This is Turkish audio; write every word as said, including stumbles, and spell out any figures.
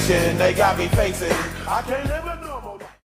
situation they got me facing. I can't live